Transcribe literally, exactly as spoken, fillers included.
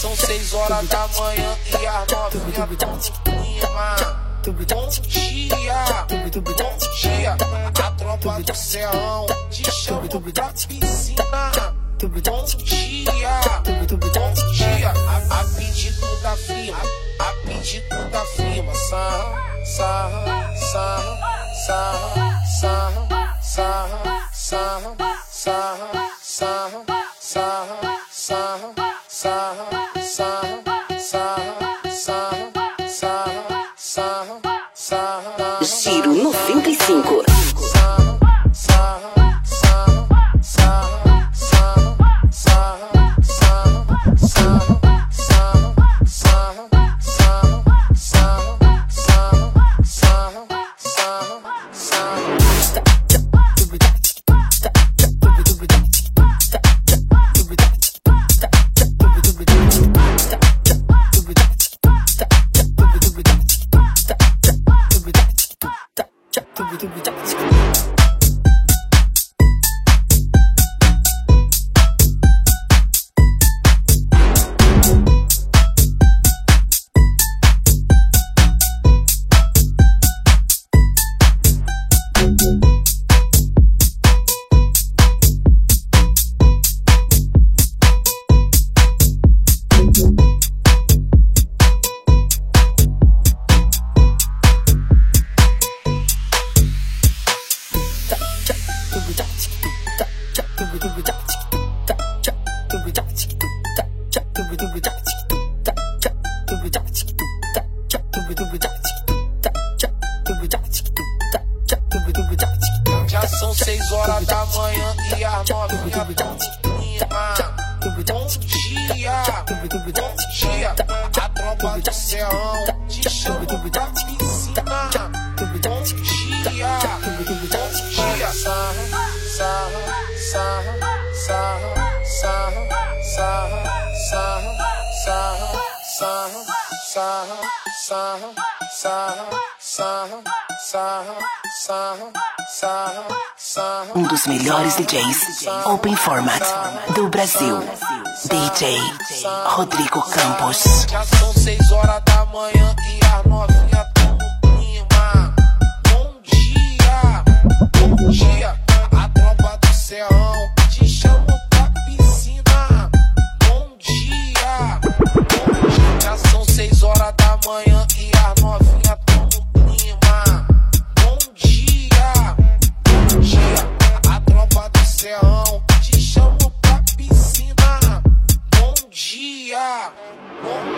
são seis horas da manhã e as novinhas tão no clima. Bom dia, bom dia, a tropa do céu te chama pra piscina. Bom dia, bom dia, a, a pedido da firma, a pedido da firma. Sarra, sarra, sarra, sarra, sarra, sarra, sarra, sarra, sarra, sarra, sarra, sarra, sarra, sarra, sarra, sarra, sarra. Giro noventa e cinco. Já são seis horas da manhã e as novinhas tão no clima. Bom dia, bom dia, a tropa do céu te chama pra piscina. Bom dia, bom dia, sarra, sarra, sarra, sarra, sarra, sarra, sarra, sarra, sarra, sarra, sarra, sarra, sarra, sarra, sarra, sarra. Um dos melhores D Js Open Format do Brasil, D J Rodrigo Campos. Já são seis horas da manhã e as novinhas tão no clima. Bom dia, bom dia, a tropa do céu te chama pra piscina. Bom dia, bom dia, já são seis horas da manhã e as novinhas tão no clima. Bom dia, bom dia, a tropa do céu te chama pra piscina. Bom dia, bom